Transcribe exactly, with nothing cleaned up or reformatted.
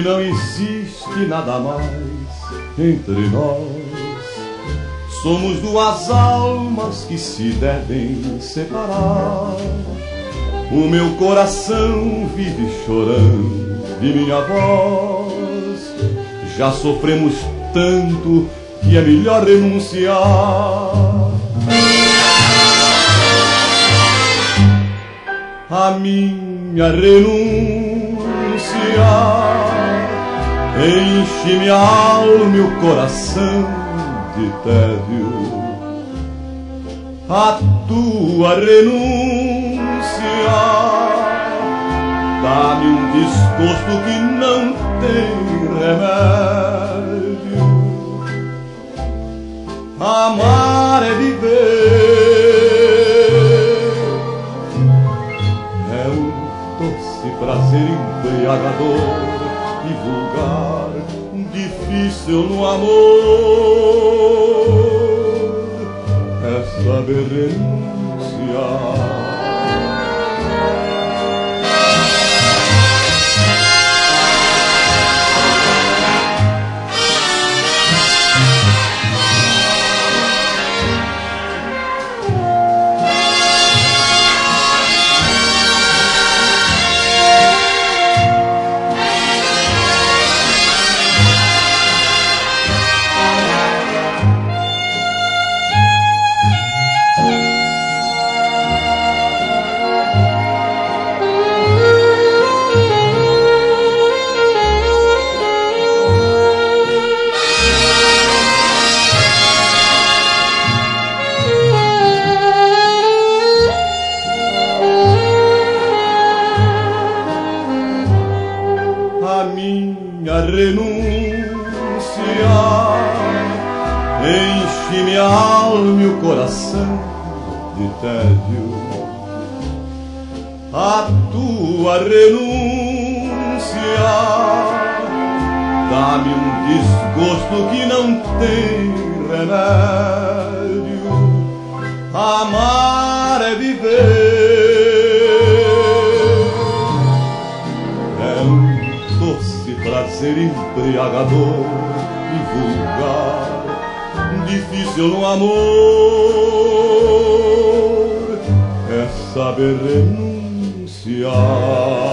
não existe nada mais entre nós. Somos duas almas que se devem separar. O meu coração vive chorando e minha voz. Já sofremos tanto que é melhor renunciar. A minha renúncia enche minha alma e o coração de tédio. A tua renúncia dá-me um desgosto que não tem remédio. Amar é viver, é um doce prazer embriagador e vulgar, difícil no amor é saber renunciar. A minha renúncia enche minha alma e o coração de tédio. A tua renúncia dá-me um desgosto que não tem remédio. Amar é viver, é um doce prazer embriagador e vulgar, difícil no amor é saber renunciar.